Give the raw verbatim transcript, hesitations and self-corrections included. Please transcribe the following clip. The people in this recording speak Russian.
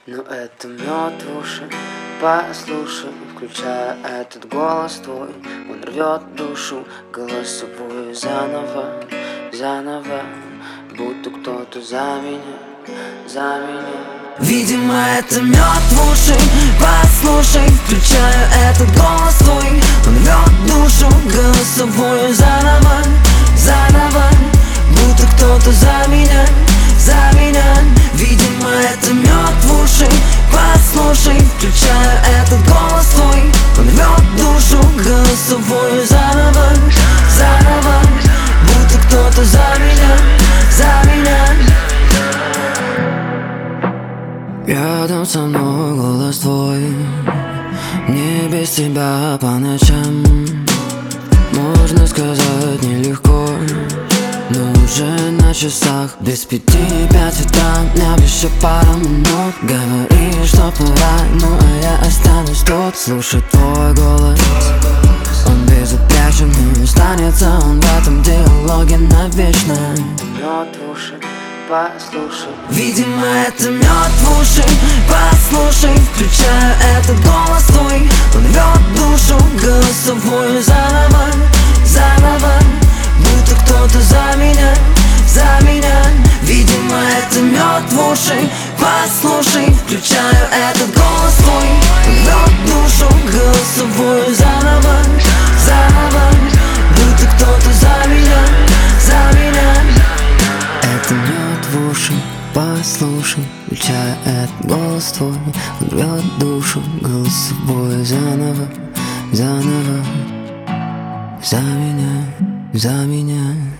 Но это мед в уши, послушай, включая этот голос твой. Он рвет душу голосовую заново, заново, будто кто-то за меня, за меня. Видимо, это мед в уши, послушай, включаю этот голос твой. Он рвет душу голосовую заново, заново, будто кто-то за меня, за меня. Видимо, это мед в уши, послушай, включаю этот голос твой. Он рвет душу голосовую заново, заново, будто кто-то за меня, за меня. Рядом со мной голос твой, не без тебя по ночам. Можно сказать нелегко, но уже на часах без пяти пять утра. Мне еще пару минут, говоришь, что пора, ну а я останусь тут. Слушай твой голос, он безупречен, и останется он в этом диалоге навечно. Мед в уши, послушай. Видимо, это мед в уши, послушай, включаю этот голос твой. Он рвет душу голосовую заново, заново, будто кто-то за меня, за меня. Видимо, это мед в уши, послушай, включаю этот голос твой. Он рвет душу голосовую заново, заново, будто кто-то за меня, за меня. Это мед в уши, послушай, включая этот голос твой. Он рвет душу голосовую заново, заново, за меня, за меня.